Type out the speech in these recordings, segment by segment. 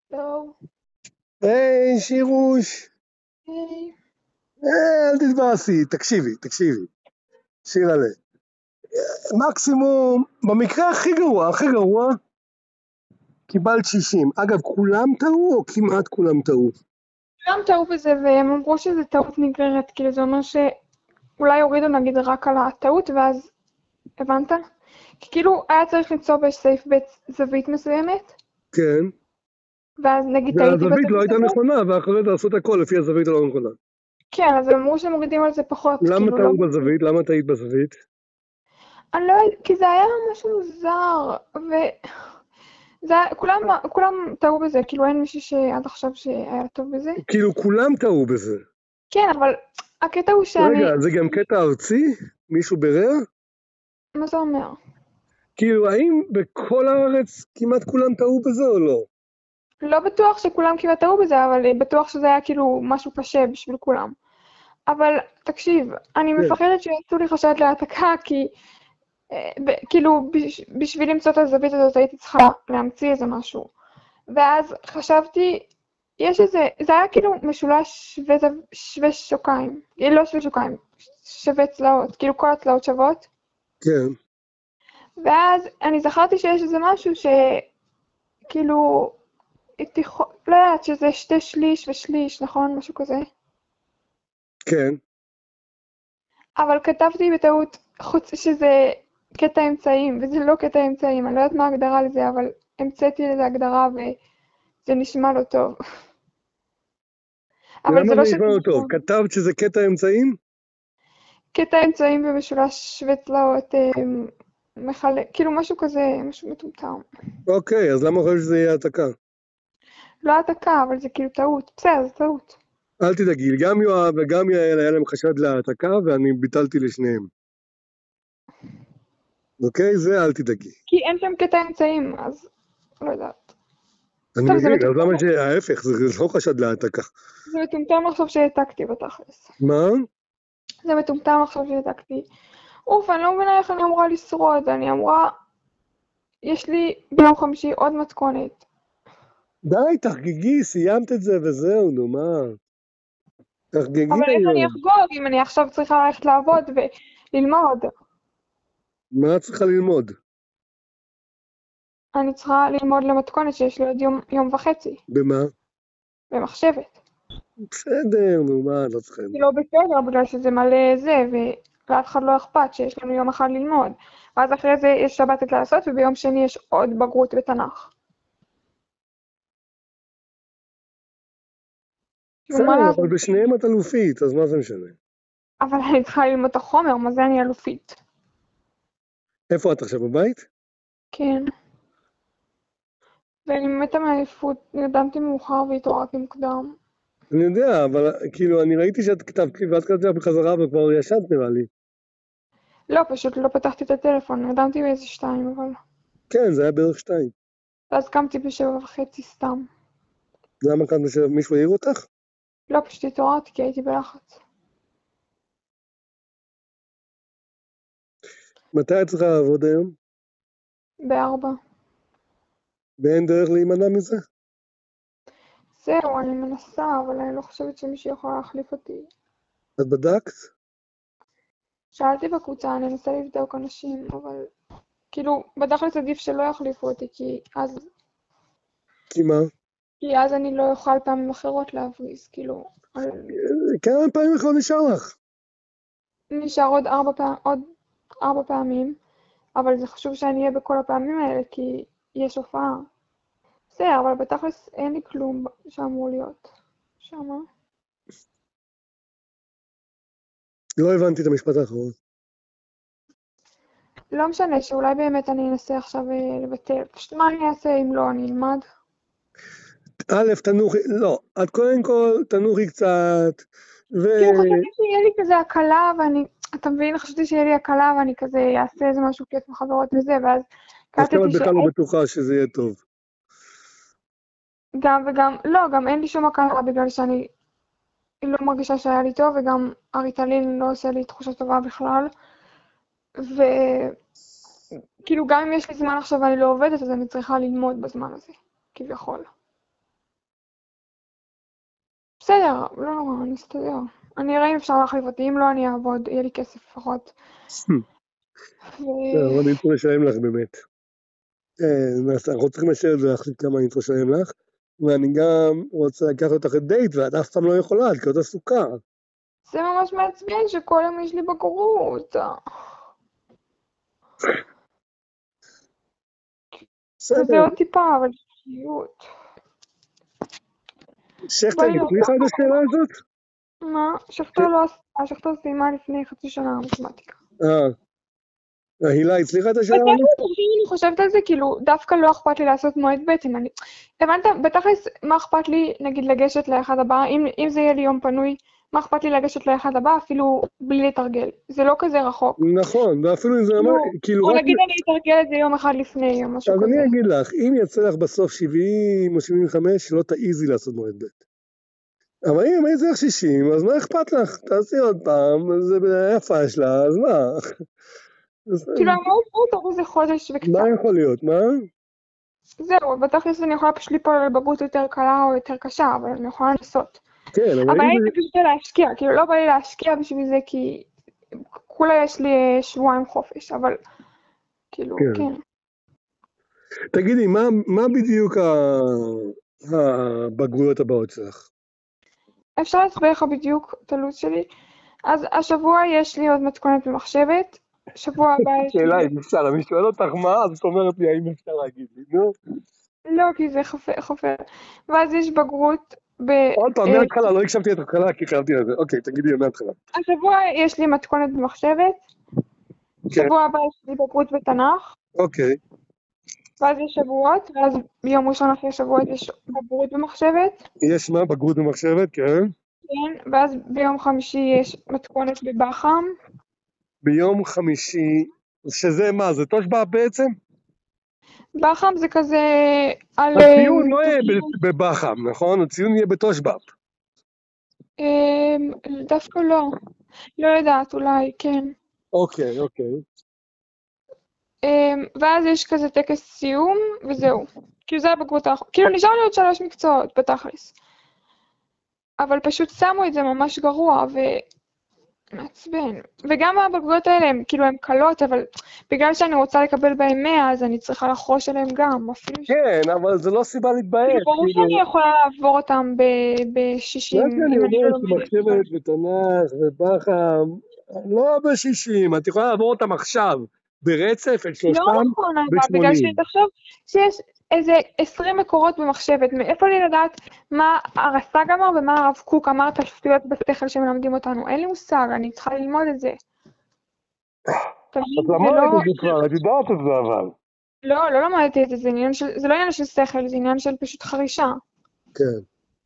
טוב, היי, שירוש. היי. אל תתבאסי, תקשיבי. שירלה. מקסימום, במקרה הכי גרוע, קיבלת 60. אגב, כולם טעו או כמעט כולם טעו? כולם טעו בזה והם אמרו שזה טעות נגררת, כאילו זה אומר שאולי הורידו נגיד רק על הטעות ואז הבנת? כי כאילו היה צריך למצוא בסעיף ב' זווית מסוימת, כן. ואז נגיד טעיתי והזווית לא בזווית הייתה הזאת. נכונה, ואחרי זה עשו את הכל לפי הזווית הלא נכונה. כן, אז הם אמרו שהם מורידים על זה פחות, למה כאילו לא... טעו בזווית? למה טעית בזווית? אני לא יודעת, כי זה היה משהו מוזר, כולם טעו בזה, כאילו אין מישהו שעד עכשיו שהיה טוב בזה. כאילו כולם טעו בזה. כן, אבל הקטע הוא רגע, שאני... זה גם קטע ארצי? מישהו בירר? מה זה אומר? כאילו, האם בכל הארץ כמעט כולם טעו בזה או לא? לא בטוח שכולם כמעט טעו בזה, אבל בטוח שזה היה כאילו משהו קשה בשביל כולם. אבל תקשיב, אני כן. מפחדת שיעשו לי חשד להעתקה, כי כאילו בשביל למצוא את הזווית הזאת הייתי צריכה להמציא איזה משהו. ואז חשבתי, יש איזה, זה היה כאילו משולש שווה שוקיים, לא שווה שוקיים, שווה צלעות, כאילו כל הצלעות שוות. כן. ואז אני זכרתי שיש איזה משהו שכאילו, לא יודעת, שזה 2/3 ושליש, נכון? משהו כזה. כן. אבל כתבתי בטעות חוץ שזה קטע אמצעים, וזה לא קטע אמצעים, אני לא יודעת מה ההגדרה לזה, אבל המצאתי לזה הגדרה וזה נשמע לא טוב. אבל למה זה זה לא שזה נשמע לא טוב? נכון. כתבת שזה קטע אמצעים? קטע אמצעים במשולש שווה צלעות, מחלק, כאילו משהו כזה, משהו מטומטם. אוקיי, אז למה חושב שזה יהיה העתקה? לא העתקה, אבל זה כאילו טעות. בסדר, זה טעות. אל תדאגי, גם יואב וגם יעל היה להם חשד להעתקה ואני ביטלתי לשניהם. אוקיי? זה אל תדאגי. כי אין שם קטע אמצעים, אז לא יודעת. אני טוב, זה מבין, אז מטומטם. למה שההפך, זה לא חשד להעתקה. זה מטומטם לחשוב שהעתקתי בתכלס. מה? זה מטומטם לחשוב שהעתקתי. אוף, אני לא מבינה איך אני אמורה לשרוד, אני אמורה... יש לי ביום חמישי עוד מתכונת. די, תחגגי, סיימת את זה וזהו, נו מה? תחגגי אבל איך אני היום. אחגוג אם אני עכשיו צריכה ללכת לעבוד וללמוד? מה את צריכה ללמוד? אני צריכה ללמוד למתכונת שיש לי עוד יום וחצי, במה? במחשבת. בסדר, נו מה, לא צריכה. זה לא בסדר בגלל שזה מלא זה, ולאף אחד לא אכפת שיש לנו יום אחד ללמוד. ואז אחרי זה יש שבתת לעשות, וביום שני יש עוד בגרות בתנ"ך. כאילו, מה בסדר, לעשות? אבל בשניהם את אלופית, אז מה זה משנה? אבל אני צריכה ללמוד את החומר, מה זה אני אלופית? איפה את עכשיו בבית? כן. ואני מתה מעייפות, נרדמתי מאוחר והתעוררתי מוקדם. אני יודע, אבל כאילו, אני ראיתי שאת כתבת לי ואת כתבת לך בחזרה וכבר ישנת נראה לי. לא, פשוט לא פתחתי את הטלפון, נרדמתי באיזה 2, אבל... כן, זה היה בערך 2. ואז קמתי ב7:30 סתם. למה כאן מישהו העיר אותך? לא, פשוט התעוררתי כי הייתי בלחץ. מתי את צריכה לעבוד היום? 4. ואין דרך להימנע מזה? זהו, אני מנסה, אבל אני לא חושבת שמישהו יכול להחליף אותי. את בדקת? שאלתי בקבוצה, אני אנסה לבדוק אנשים, אבל... כאילו, בתכלס עדיף שלא יחליפו אותי, כי מה? כי אז אני לא אוכל פעמים אחרות להבריז, כאילו... כמה פעמים יכול נשאר לך? נשאר עוד 4 פעמים, אבל זה חשוב שאני אהיה בכל הפעמים האלה, כי יש הופעה. בסדר, אבל בתכלס אין לי כלום שאמור להיות שמה. לא הבנתי את המשפט האחרון. לא משנה, שאולי באמת אני אנסה עכשיו לבטל. פשוט מה אני אעשה אם לא, אני אלמד? א', תנוחי, לא, את קודם כל תנוחי קצת, כאילו חשבתי שיהיה לי כזה הקלה ואני, אתה מבין? חשבתי שיהיה לי הקלה ואני כזה אעשה איזה משהו כיף מחברות וזה, ואז עכשיו קלטתי את בכלל לא בטוחה שזה יהיה טוב. שגם וגם, לא, גם אין לי שום הקלה בגלל שאני לא מרגישה שהיה לי טוב, וגם הריטלין לא עושה לי תחושה טובה בכלל. וכאילו גם אם יש לי זמן עכשיו ואני לא עובדת, אז אני צריכה ללמוד בזמן הזה, כביכול. בסדר, לא נורא, אני אסתדר. אני אראה אם אפשר להחליף אותי, אם לא אני אעבוד, יהיה לי כסף לפחות. אבל אני צריך לשלם לך באמת. אנחנו צריכים לשאול את זה, להחליט כמה אני צריך לשלם לך, ואני גם רוצה לקחת אותך לדייט, ואת אף פעם לא יכולה, את להיות עסוקה. זה ממש מעצבן שכל יום יש לי בגרות. בסדר, זה עוד טיפה, אבל שיות. שכטר בא לי הצליחה את השאלה הזאת? מה? שכטר לא עשה, שכטר סיימה לפני חצי שנה מתמטיקה. הילה הצליחה את השאלה בתכלס, הזאת? אני חושבת על זה, כאילו, דווקא לא אכפת לי לעשות מועד ב' אם אני... הבנת? בתכלס, מה אכפת לי, נגיד, לגשת לאחד הבא? אם זה יהיה לי יום פנוי, מה אכפת לי לגשת לאחד הבא, אפילו בלי לתרגל? זה לא כזה רחוק. נכון, ואפילו אם זה אמר, כאילו או רק... נגיד אני אתרגל את זה יום אחד לפני, או משהו אז כזה. אני אגיד לך, אם יצא לך בסוף 70 או 75, לא תעיזי לעשות מועד ב'. אבל אם יצא לך 60, אז מה אכפת לך? תעשי עוד פעם, זה ביפה שלה, אז מה? כאילו, המהות פה זה חודש וקצת. מה יכול להיות, מה? זהו, בתכלס אני יכולה פשוט ליפול על בגרות יותר קלה או יותר קשה, אבל אני יכולה לנסות. כן, אבל הבעיה אם היא זה... פשוט להשקיע, כאילו לא בא לי להשקיע בשביל זה, כי כולה יש לי שבועיים חופש, אבל כאילו, כן. כן. תגידי, מה בדיוק הבגרויות הבאות שלך? אפשר להסביר לך בדיוק את הלו"ז שלי? אז השבוע יש לי עוד מתכונת במחשבת, שבוע הבא יש לי... שאלה אם אפשר, אני שואל אותך מה, אז את אומרת לי האם אפשר להגיד לי, נו? לא, כי זה חופר. ואז יש בגרות עוד פעם, מההתחלה, לא הקשבתי את ההתחלה כי חייבתי על זה. אוקיי, תגידי מההתחלה. השבוע יש לי מתכונת במחשבת, שבוע הבא יש לי בגרות בתנ"ך, אוקיי. ואז יש שבועות, ואז ביום ראשון אחרי שבועות יש בגרות במחשבת, יש מה? בגרות במחשבת, כן. כן, ואז ביום חמישי יש מתכונת בבח"ם. ביום חמישי, שזה מה? זה תושב"ע בעצם? בח"ם זה כזה על... הציון לא יהיה בבח"ם, נכון? הציון יהיה בתושב"ע. דווקא לא. לא יודעת, אולי, כן. אוקיי, אוקיי. ואז יש כזה טקס סיום, וזהו. כאילו זה הבגרות האחרונה. כאילו נשאר לי עוד 3 מקצועות בתכלס. אבל פשוט שמו את זה ממש גרוע, ומעצבן. וגם הבגרויות האלה, הם כאילו הן קלות, אבל בגלל שאני רוצה לקבל בהן 100, אז אני צריכה לחרוש עליהם גם, אפילו כן, אבל זה לא סיבה להתבאס. כאילו ברור שאני יכולה לעבור אותם ב-60, מה שאני אומר שמחשבת ותנ"ך ובח"ם, לא ב-60, את יכולה לעבור אותם עכשיו, ברצף, את שלושתם, לא נכון, אבל בגלל שתחשוב שיש איזה 20 מקורות במחשבת, מאיפה לי לדעת מה הרס"ג אמר ומה הרב קוק אמר את השטויות בשכל שמלמדים אותנו? אין לי מושג, אני צריכה ללמוד את זה. את למדת את זה כבר, את יודעת את זה אבל. לא למדתי את זה, זה לא עניין של שכל, זה עניין של פשוט חרישה. כן.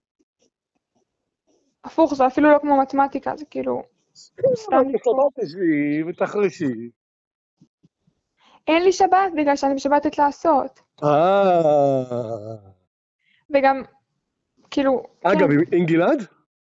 הפוך, זה אפילו לא כמו מתמטיקה, זה כאילו סתם לקרוא. שבת תשבי ותחלשי. אין לי שבת בגלל שאני בשבתת לעשות. וגם, כאילו, אגב, עם גלעד?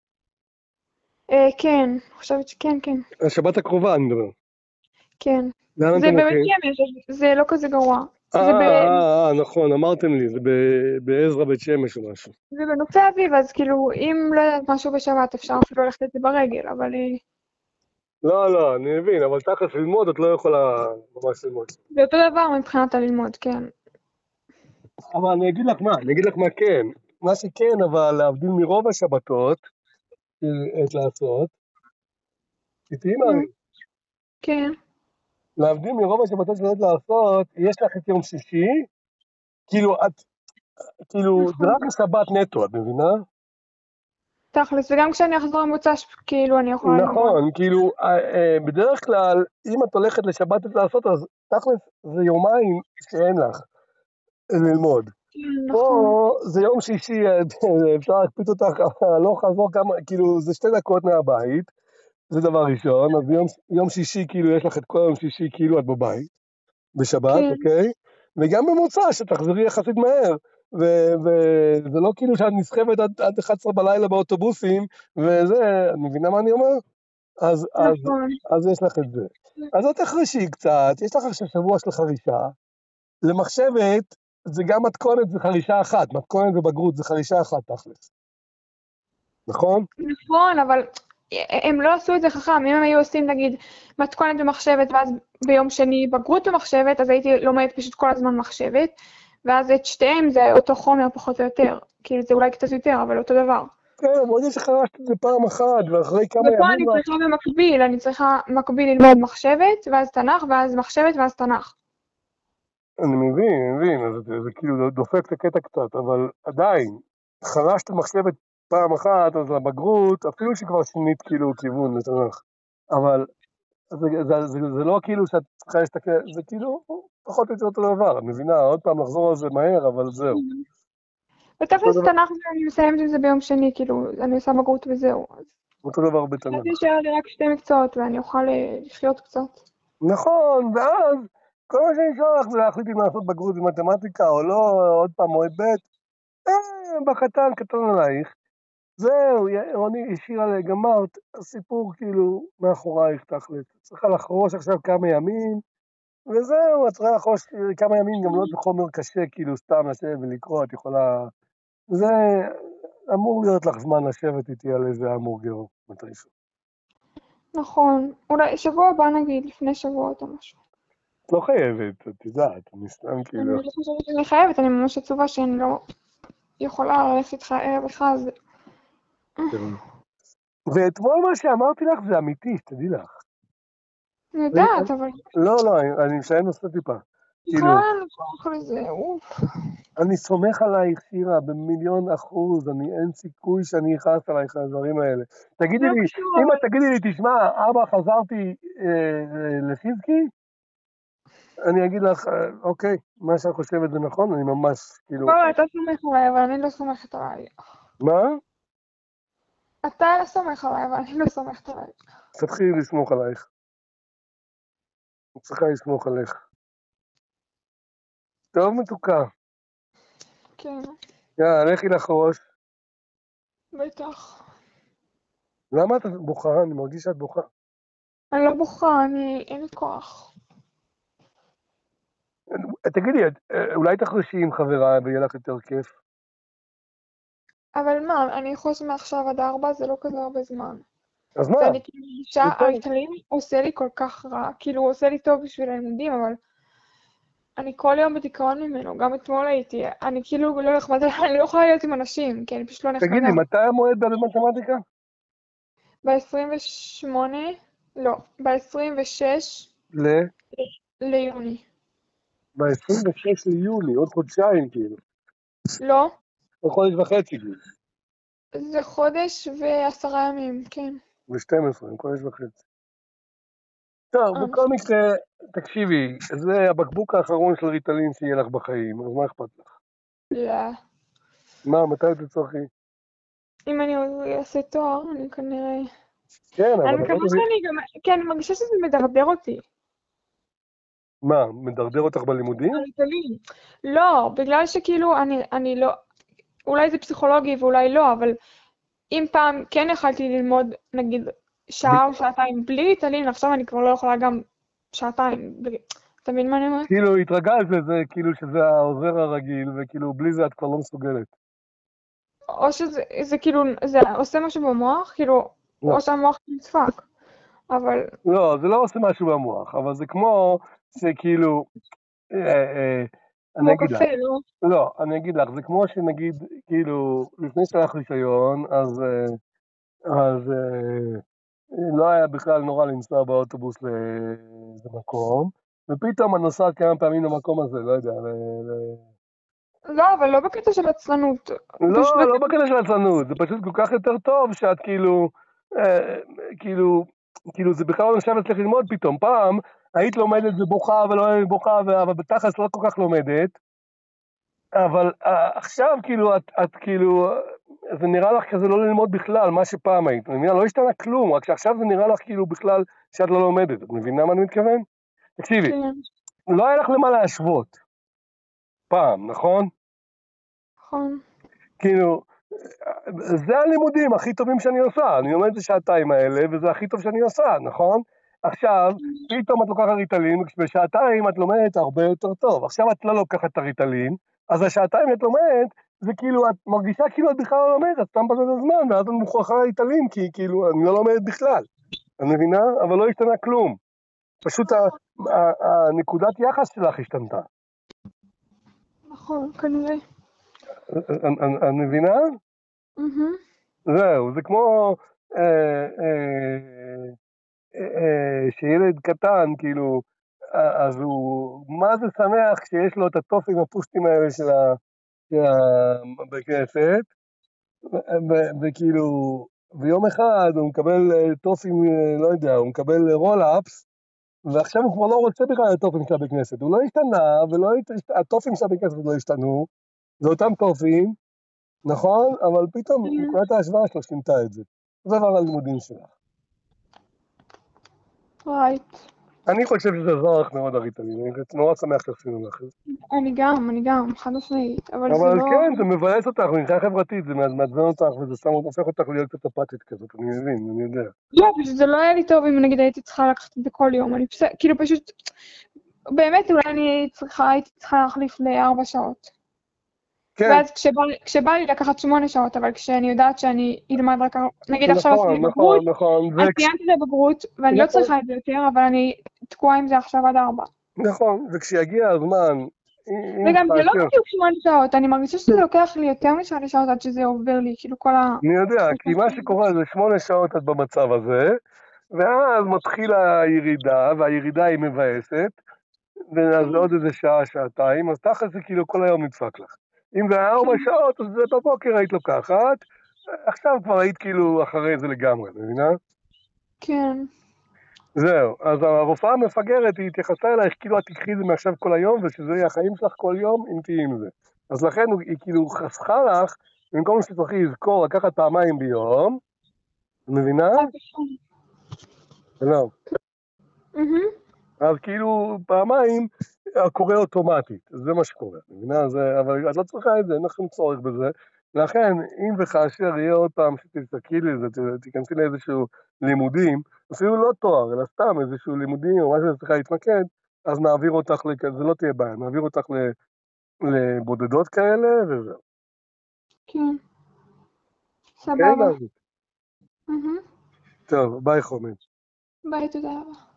כן, חושבת שכן, כן. השבת הקרובה אני מדבר. כן. לאן זה אתם בבית הולכים? שמש, זה לא כזה גרוע. נכון, אמרתם לי, זה בעזרא בית שמש או משהו. זה בנופי אביב, אז כאילו, אם לא יודעת משהו בשבת, אפשר אפילו ללכת את זה ברגל, אבל... לא, אני מבין, אבל תכף ללמוד את לא יכולה ממש ללמוד. זה אותו דבר מבחינת הללמוד, כן. אבל אני אגיד לך מה כן. מה שכן, אבל להבדיל מרוב השבתות, את לעשות, תתהי מה? כן. להבדיל מרוב השבתות שאת לעשות, יש לך את יום שישי, כאילו, זה רק השבת נטו, את מבינה? תכלס, וגם כשאני אחזור ממוצ"ש, כאילו, אני יכולה ללמוד. נכון, כאילו, בדרך כלל, אם את הולכת לשבת את לעשות, אז תכלס זה יומיים שאין לך ללמוד. פה זה יום שישי, אפשר להקפיץ אותך הלוך חזור כמה, כאילו, זה 2 דקות מהבית, זה דבר ראשון, אז יום שישי, כאילו, יש לך את כל יום שישי, כאילו, את בבית, בשבת, אוקיי? וגם במוצא, שתחזרי יחסית מהר, וזה לא כאילו שאת נסחבת עד 11 בלילה באוטובוסים, וזה, את מבינה מה אני אומר? אז יש לך את זה. אז את תחרשי קצת, יש לך עכשיו שבוע של חרישה, למחשבת, זה גם מתכונת, זה חרישה אחת, מתכונת ובגרות, זה חרישה אחת תכלס. נכון? נכון, אבל הם לא עשו את זה חכם. אם הם היו עושים, נגיד, מתכונת במחשבת, ואז ביום שני בגרות במחשבת, אז הייתי לומדת פשוט כל הזמן מחשבת, ואז את שתיהם זה אותו חומר פחות או יותר. כאילו זה אולי קצת יותר, אבל אותו דבר. כן, ברגע שחרשת את זה פעם אחת, ואחרי כמה ופה ימים... אני צריכה במקביל, אני צריכה במקביל ללמוד מחשבת, ואז תנ"ך, ואז מחשבת, ואז תנ"ך. אני מבין, אז זה כאילו דופק את הקטע קצת, אבל עדיין, חרשת מחשבת פעם אחת, אז לבגרות, אפילו שכבר שינית כאילו כיוון לתנ"ך, אבל זה לא כאילו שאת צריכה להסתכל, זה כאילו פחות או יותר אותו דבר, את מבינה, עוד פעם לחזור על זה מהר, אבל זהו. אותו ותכלס דבר, תנ"ך אני מסיימת עם זה ביום שני, כאילו, אני עושה בגרות וזהו. אותו דבר אז בתנ"ך. יישאר לי רק 2 מקצועות, ואני אוכל לחיות קצת. נכון, ואז כל מה שנשאר לך זה להחליט אם לעשות בגרות במתמטיקה או לא, עוד פעם מועד ב', בקטן, קטן עלייך. זהו, רוני השאירה לגמרת, הסיפור כאילו מאחורייך תכל'ס. צריכה לחרוש עכשיו כמה ימים, וזהו, את צריכה לחרוש כמה ימים גם לא בחומר קשה, כאילו סתם לשבת ולקרוא, את יכולה... זה אמור להיות לך זמן לשבת איתי על איזה המבורגר מתישהו. נכון. אולי שבוע הבא נגיד, לפני שבועות או משהו. את לא חייבת, את יודעת, אני סתם כאילו... אני לא חושבת שאני חייבת, אני ממש עצובה שאני לא יכולה ללכת איתך ערב אחד. ואתמול מה שאמרתי לך זה אמיתי, שתדעי לך. אני יודעת, אבל לא, אני מסיים נושא טיפה. כאילו, בכלל נפוח לזה, אוף. אני סומך עלייך, שירה, ב1,000,000%, אין סיכוי שאני אכעס עלייך על הדברים האלה. תגידי לא לי, קשור, אם אבל את תגידי לי, תשמע, אבא, חזרתי לחיזקי, אני אגיד לך, אוקיי, מה שאת חושבת זה נכון, אני ממש, כאילו... לא, אתה סומך עליי, אבל אני לא סומכת עליי. מה? אתה סומך עליי, אבל אני לא סומכת עליי. תתחילי לסמוך עלייך. את צריכה לסמוך עליך. טוב, מתוקה. כן, יאללה, לכי לחרוש. בטח. למה את בוכה? אני מרגיש שאת בוכה. אני לא בוכה, אין לי כוח. תגידי, אולי תחרשי עם חברה ויהיה לך יותר כיף? אבל מה, אני חושבת מעכשיו עד 4 זה לא כזה הרבה זמן. אז מה? ואני כאילו מרגישה, יותר. הריטלין עושה לי כל כך רע, כאילו הוא עושה לי טוב בשביל הלימודים, אבל אני כל יום בדיכאון ממנו, גם אתמול הייתי, אני כאילו לא נחמדה, אני לא יכולה להיות עם אנשים, כי אני פשוט לא נחמדה. תגידי, מתי המועד במתמטיקה? ב-28, לא, ב-26 ל? ליוני. ב-26 ליולי, עוד חודשיים כאילו. לא, עוד חודש וחצי כאילו. זה חודש ו10 ימים, כן. ב-12, חודש וחצי. טוב, בכל מקרה, תקשיבי, זה הבקבוק האחרון של ריטלין שיהיה לך בחיים, אז מה אכפת לך? לא. מה, מתי תצטרכי? אם אני אעשה תואר, אני כנראה... כן, אבל... אני מקווה שאני גם... כן, אני מרגישה שזה מדרדר אותי. מה, מדרדר אותך בלימודים? הריטלין. לא, בגלל שכאילו אני לא... אולי זה פסיכולוגי ואולי לא, אבל אם פעם כן יכלתי ללמוד, נגיד, שעה או שעתיים בלי ריטלין, עכשיו אני כבר לא יכולה גם שעתיים בלי... אתה מבין מה אני אומרת? כאילו התרגלת לזה, כאילו שזה העוזר הרגיל, וכאילו בלי זה את כבר לא מסוגלת. או שזה כאילו, זה עושה משהו במוח, כאילו, לא. או שהמוח נדפק. אבל... לא, זה לא עושה משהו במוח, אבל זה כמו שכאילו, אני כמו אגיד לך, קפה, לא? לא, אני אגיד לך, זה כמו שנגיד, כאילו, לפני שלך רישיון, אז לא היה בכלל נורא לנסוע באוטובוס לאיזה מקום, ופתאום את נוסעת כמה פעמים למקום הזה, לא יודע, לא, אבל לא בקטע של עצלנות. לא בקטע של עצלנות, זה פשוט כל כך יותר טוב שאת כאילו, כאילו זה בכלל לא נחשב אצלך ללמוד פתאום. פעם היית לומדת ובוכה ולא בוכה, אבל בתכלס לא כל כך לומדת, אבל עכשיו כאילו את כאילו, זה נראה לך כזה לא ללמוד בכלל, מה שפעם היית, מבינה? לא השתנה כלום, רק שעכשיו זה נראה לך כאילו בכלל שאת לא לומדת, את מבינה מה אני מתכוון? תקשיבי, כן, לא היה לך למה להשוות, פעם, נכון? נכון. כאילו, זה הלימודים הכי טובים שאני עושה, אני לומד את השעתיים האלה, וזה הכי טוב שאני עושה, נכון? עכשיו, פתאום את לוקחת ריטלין, בשעתיים את לומדת הרבה יותר טוב, עכשיו את לא לוקחת את הריטלין, אז השעתיים את לומדת זה כאילו, את מרגישה כאילו את בכלל לא לומדת, את סתם פשוט הזמן, ואז את מוכרחה להתעלים, כי כאילו, אני לא לומדת בכלל. את מבינה? אבל לא השתנה כלום. פשוט הנקודת יחס שלך השתנתה. נכון, כנראה. את מבינה? מהמם. זהו, זה כמו שילד קטן, כאילו, אז הוא, מה זה שמח כשיש לו את הטופים הפושטים האלה של בכנסת, וכאילו, ויום אחד הוא מקבל טופים, לא יודע, הוא מקבל רול-אפס, ועכשיו הוא כבר לא רוצה בכלל את הטופים של בכנסת, הוא לא השתנה, הטופים של בכנסת לא השתנו, זה אותם טופים, נכון? אבל פתאום נקודת ההשוואה שלו שינתה את זה. זה דבר הלימודים שלך. רייט. אני חושב שזה עזר לך מאוד הריטלין, אני נורא שמח שעשינו לך את זה. אני גם, חד משמעית, אבל זה אבל לא... כן, זה מבאס אותך, מבחינה חברתית, זה מעצבן אותך, וזה הופך אותך להיות קצת אפתית כזאת, אני מבין, אני יודע. לא, פשוט זה לא היה לי טוב אם נגיד הייתי צריכה לקחת את זה כל יום, אני בסדר, כאילו פשוט, באמת אולי הייתי צריכה להחליף ל4 שעות. כן, ואז כשבא לי לקחת 8 שעות, אבל כשאני יודעת שאני אלמד רק, נגיד עכשיו עשיתי בגרות, נכון, אז סיימתי את הבגרות, ואני לא צריכה את זה יותר, אבל אני תקועה עם זה עכשיו עד 4. נכון, וכשיגיע הזמן, וגם זה לא בדיוק 8 שעות, אני מרגישה שזה לוקח לי יותר מ8 שעות עד שזה עובר לי, כאילו כל ה... אני יודע, כי מה שקורה זה 8 שעות את במצב הזה, ואז מתחילה הירידה, והירידה היא מבאסת, ואז עוד איזה שעה, שעתיים, אז תכף זה כאילו כל היום נדפק לך. אם זה היה 4 שעות, אז זה בבוקר היית לוקחת, עכשיו כבר היית כאילו אחרי זה לגמרי, מבינה? כן. זהו, אז הרופאה המפגרת היא התייחסה אלייך כאילו את תקחי את זה מעכשיו כל היום, ושזה יהיה החיים שלך כל יום אם תהיי עם זה. אז לכן היא כאילו חסכה לך, במקום שתצטרכי לזכור לקחת פעמיים ביום, מבינה? לא. אז כאילו פעמיים קורה אוטומטית, זה מה שקורה, מבינה? אבל את לא צריכה את זה, אין לכם צורך בזה. לכן, אם וכאשר יהיה עוד פעם שתסתכלי לזה, תיכנסי לאיזשהו לימודים, אפילו לא תואר, אלא סתם איזשהו לימודים או משהו שצריכה להתמקד, אז נעביר אותך, זה לא תהיה בעיה, נעביר אותך לבודדות כאלה וזהו. כן. סבבה. טוב, ביי חומד. ביי, תודה רבה.